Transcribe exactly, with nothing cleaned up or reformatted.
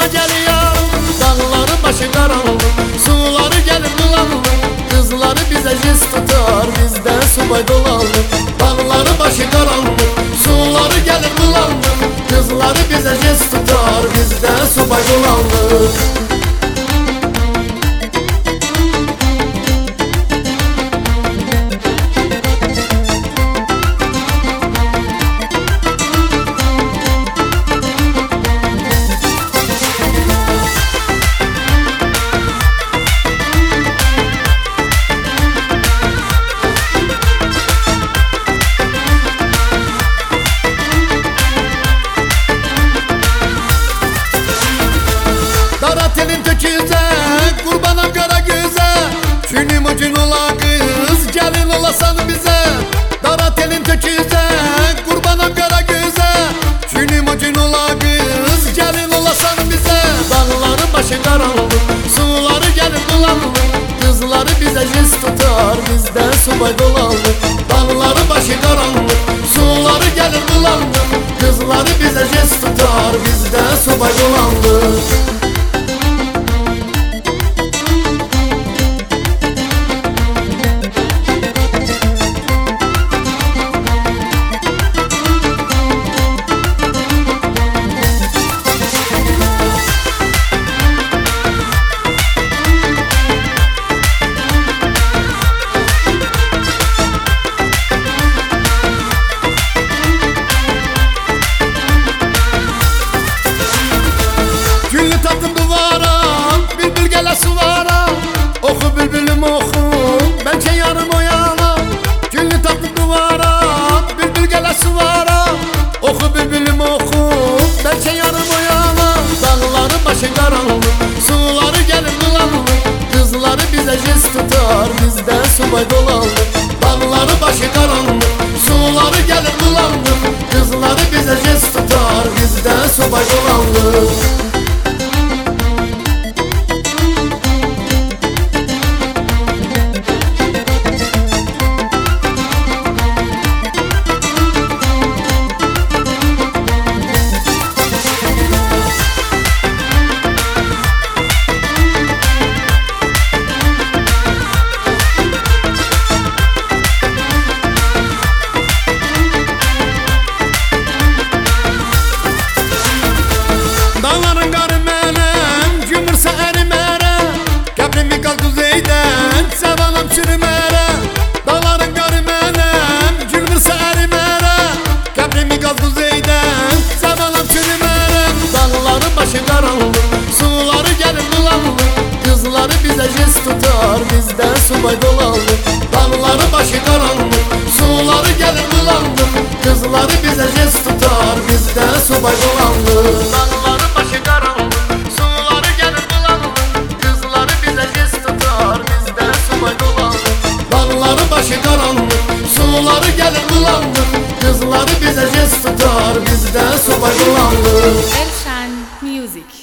geliyor. Dağların başı karanlık, suları gelir bulanık. Kızları bize jiz tutar, bizde subay dolanır. Dağların başı karanlık, suları gelir bulanık. Kızları bize jiz tutar, bizde subay dolanır. Telin töküze, kurbanam kara göze. Şünüm ucun ola kız, gelin olasan bize. Dara telin töküze, kurbanam kara göze. Şünüm ucun ola kız, gelin olasan bize. Dağların başı karanlık, suları gelir bulanık. Kızları bize jiz tutar, bizde subay dolanır. Dağların başı karanlık, suları gelir bulanık. Kızları bize jiz tutar, bizde subay dolanır. Güllü tatlım duvara, bülbül gele suvara. Oku bülbülüm oku, belki yarım o yana. Güllü tatlım duvara, bülbül gele suvara. Oku bülbülüm oku, belki yarım o yana. Dağların başı karanlık, suları gelir bulanık. Kızları bize jiz tutar, bizde subay dolanır. Dağların başı karanlık, suları gelir bulanık. Kızları bize jiz tutar, bizde subay dolanır. Dağların qarı mənəm, gümürsə ərimərə. Qəbrimi qal düzeydən, səvanam çürümərə. Dağların qarı mənəm, gümürsə ərimərə. Qəbrimi qal düzeydən, səvanam çürümərə. Dağların başı qaranlık, suları gelir bulanık. Kızları bize jiz tutar, bizde subay dolanır. Dağların başı karanlık, suları gelir bulanık. Kızları bize jiz tutar, bizde subay dolanır. Dağların başı karanlık, suları gelir bulanık. Kızları bize jiz tutar, bizde subay dolanır. Dağların başı karanlık, suları gelir bulanık. Kızları bize jiz tutar, bizde subay dolanır. Elşan Music.